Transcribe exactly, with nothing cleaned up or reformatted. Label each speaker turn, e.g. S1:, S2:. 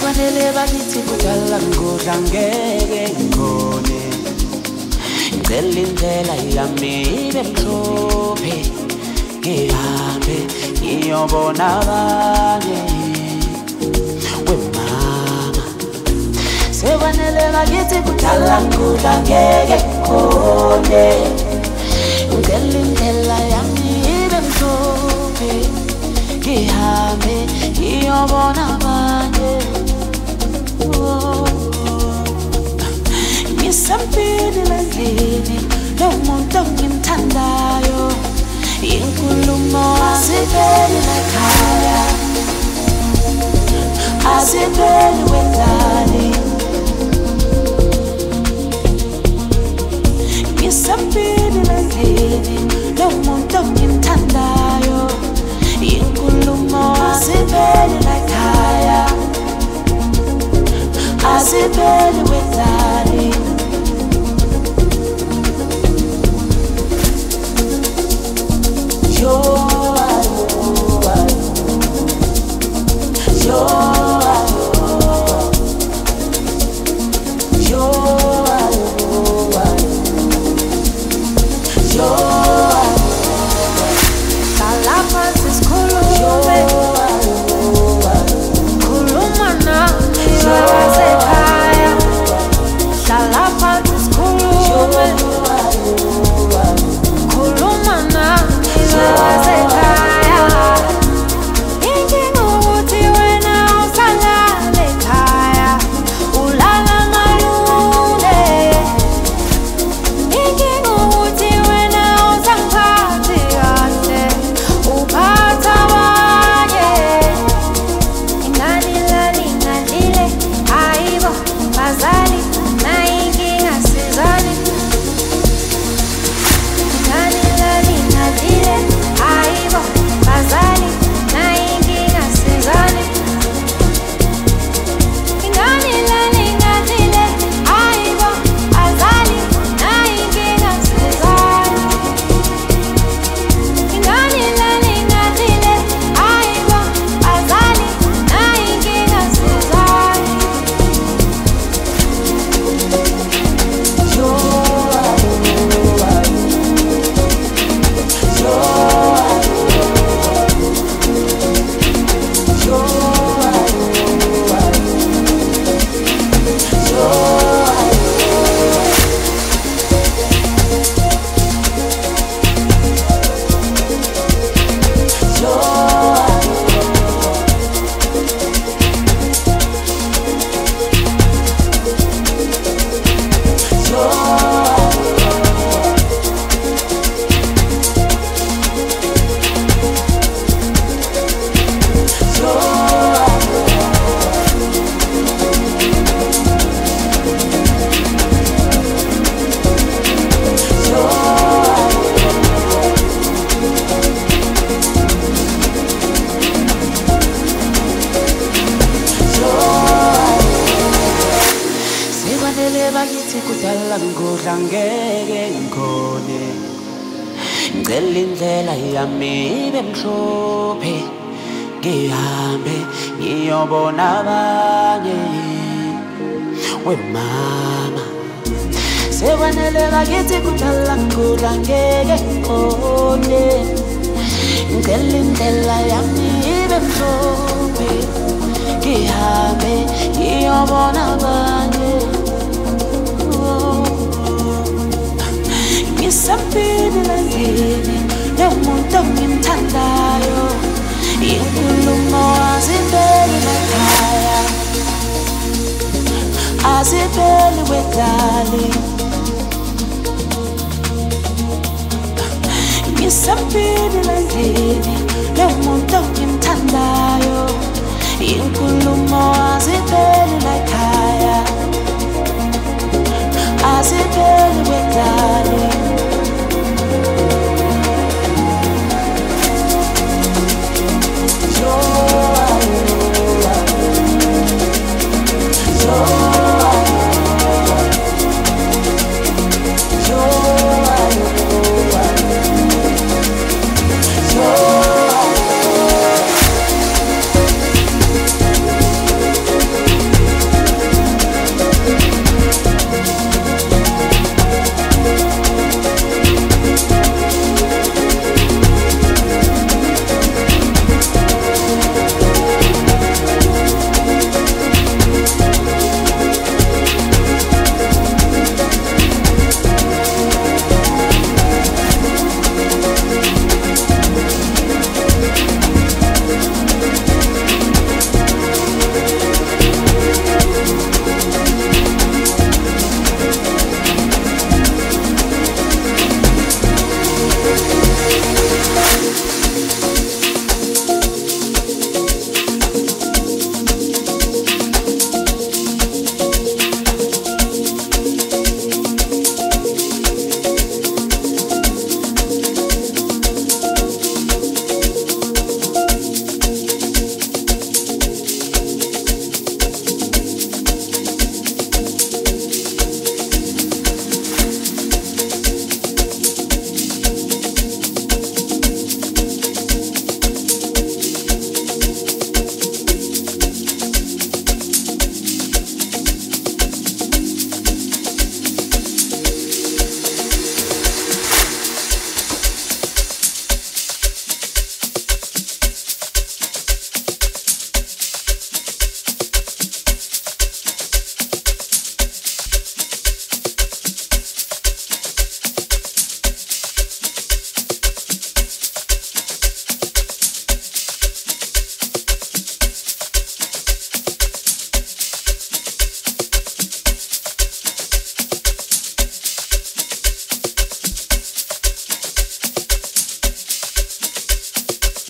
S1: Sekwanele bakithi kudala ngodla ngeke ngikhone. Ngicela indlela yami ibe mhlophe, ngihambe ngiyobona abanye. Wemama sekwanele bakithi kudala ngodla ngeke ngikhone. Ngicela indlela yami ibe mhlophe, ngihambe ngiyobona abanye. Ngisempini lendlini lomuntu engimthandayo, inkulumo asiveli lakhaya, asiveli wendlali. Ngisempini lendlini lomuntu engimthandayo, inkulumo asiveli lakhaya, asiveli wendlali. Yo, yo, yo, yo, yo, Salapansis kulume, kuluma nami wasekaya. Salapansis kulume, kuluma nami wasekaya. Inkinga ukuthi wena usalala ekhaya, ulala ngalule. Inkinga ukuthi wena usangiphathi kahle, uphatha abanye. Ingane lali ngadlile, hayibo bazali, nayinkinga sizani. Ingane lali ngadlile, hayibo bazali, nayinkinga sizani. Ingane lali ngadlile, hayibo bazali, nayinkinga sizani. Ingane lali ngadlile, hayibo bazali, nayinkinga sizani. Yo, sekwanele bakithi kudala ngodla ngeke ngikhone. Ngicela indlela yami ibe mhlophe, ngihambe ngiyobona abanye. Wemama sekwanele bakithi kudala ngodla ngeke ngikhone. Ngicela indlela yami ibe mhlophe, ngihambe ngiyobona abanye. Ngisempini lendlini lomuntu engimthandayo, inkulumo asiveli lakhaya, asiveli wendlali. Ngisempini lendlini